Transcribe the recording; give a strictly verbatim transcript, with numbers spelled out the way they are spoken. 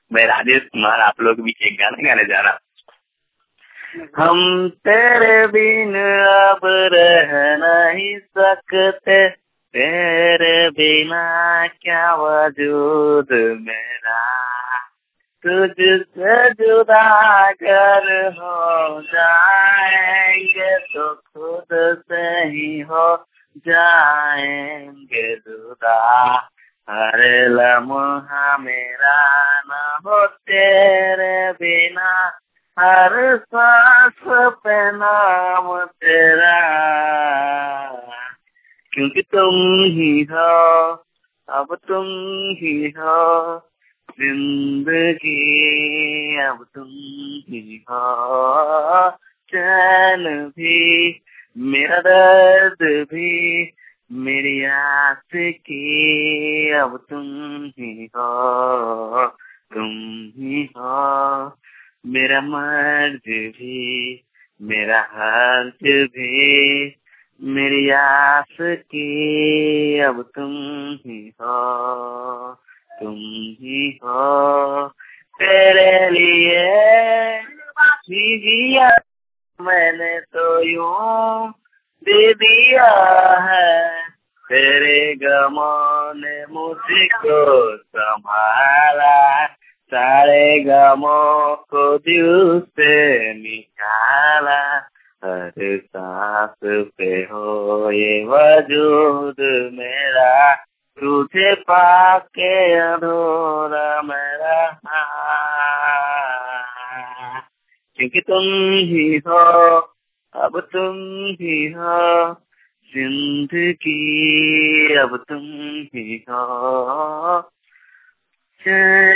मैं राजेश कुमार आप लोग भी एक गाना गाने जा रहा हूँ। हम तेरे बिन अब रह नहीं सकते, तेरे बिना क्या वजूद मेरा, तुझसे जुदा अगर हो जाएंगे तो खुद से ही हो जाएंगे जुदा। हर लम्हा मेरा न हो तेरे बिना, हर सांस पे नाम तेरा, क्योंकि तुम ही हो, अब तुम ही हो जिंदगी, अब तुम ही हो चैन भी, मेरा दर्द भी, मेरी आशिकी, अब तुम ही हो, तुम ही हो मेरा मर्ज भी, मेरा हर्ज भी, मेरी आशिकी, अब तुम ही हो, तुम ही हो। तेरे लिए ही जिया मैंने तो यूं दे दिया है, तेरे गमों ने मुझको संभाला, सारे गमों को दिल से निकाला। हर सांस पे हो ये वजूद मेरा, तुझे पाके अधूरा मेरा, क्योंकि तुम ही हो, अब तुम ही हो जिंदगी, अब तुम ही हो।